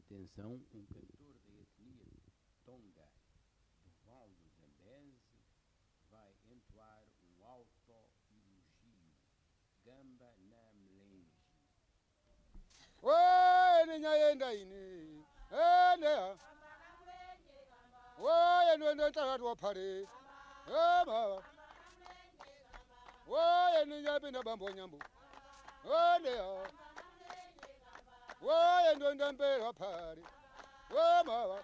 Atenção, um cantor da etnia Tonga do Val do Zambeze vai entoar um auto-elogio. Gamba na mlenji. Oi, niña yenda ini. Ene. Oi, no tara pare. Ema. Oi, niña bina bambo nyambu. Ene. Oi, no ndambera pare. Ema.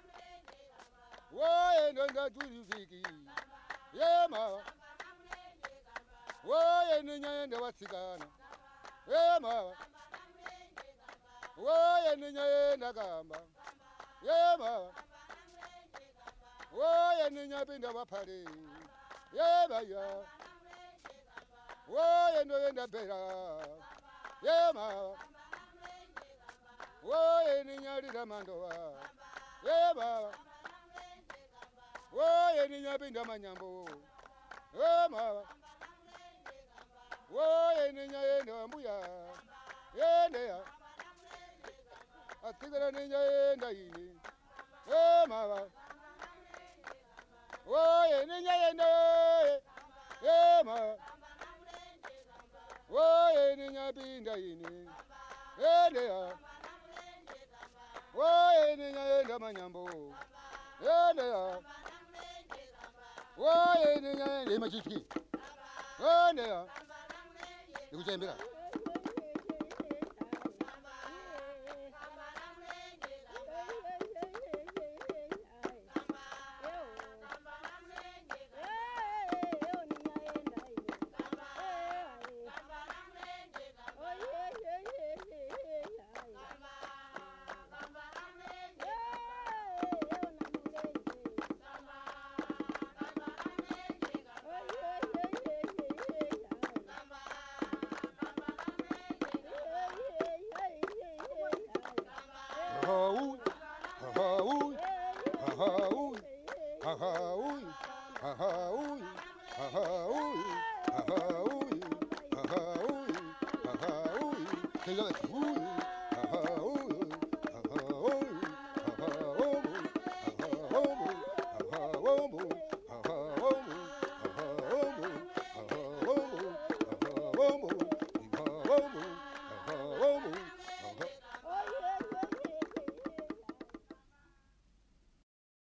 Oi, no ndajuri viki. Ema. Oi, niña yenda wasigana. Ema. Woye niña yenda gamba. Yema. Woye niña binda bapare. Yema ya. Woye no yenda bera. Yema. Woye niña rida mandoa. Yema. Woye niña binda manyambo. Yema. Woye niña yenda mbuya. Yende ya. Atigara niña yenda ini. Ema. Woye niña yenda. Ema. Woye niña binda ini. Ende ya. Woye niña yenda manyambo. Ende ya. Woye niña yenda machiki. Ende ya. Nikutembea. Hey, look.